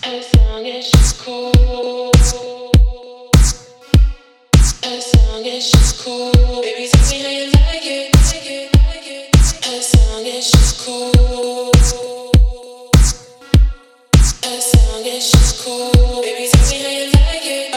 As long as you're cool, as long as you're cool, baby, tell me how you like it, like it, like it. As long as you're cool, as long as you're cool, baby, tell me how you like it.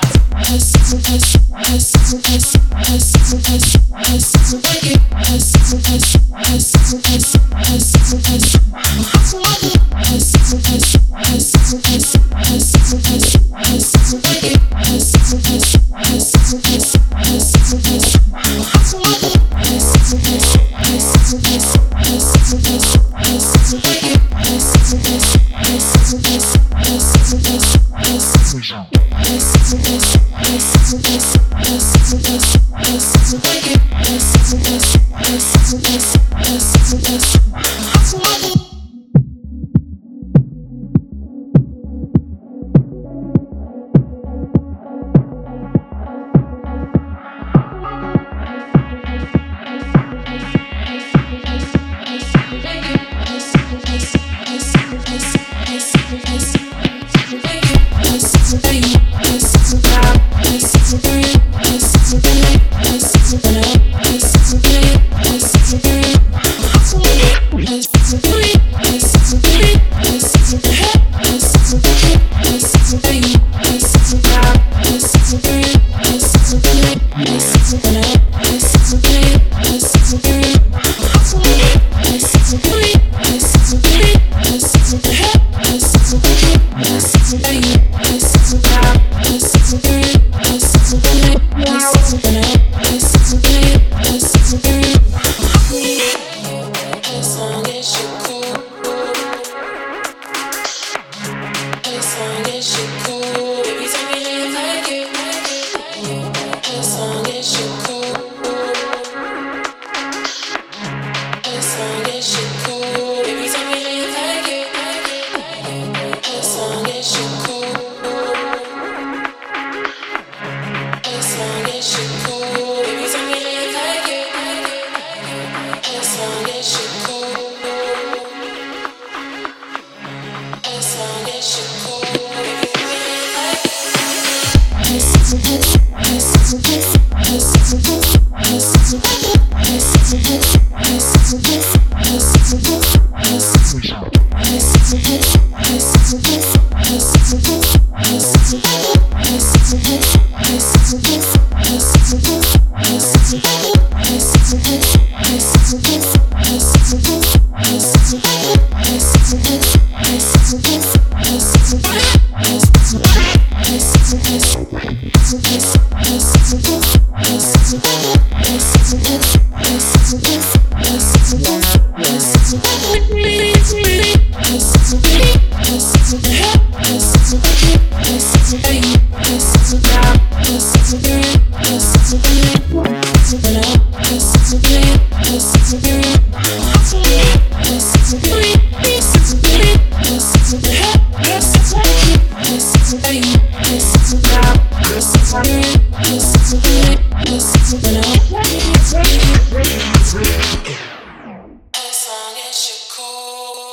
Hustle, hustle, hustle, hustle, hustle, hustle, hustle, like it. Hustle, hustle, hustle, hustle, hustle, hustle, hustle, like it. Hustle, hustle, hustle, hustle, hustle, hustle, hustle, like it. Hustle, hustle, hustle, hustle, hustle, hustle, hustle, like it. Hustle, hustle, hustle, hustle, hustle, hustle, hustle, like it. Hustle, hustle, hustle, hustle, hustle, hustle, hustle, hustle, hustle. Hustle, hustle, hustle, hustle, hustle, like it. Hustle, hustle, hustle, hustle, hustle, hustle, hustle, like it.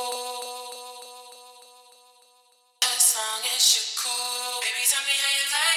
As long as you're cool, baby, tell me how you like.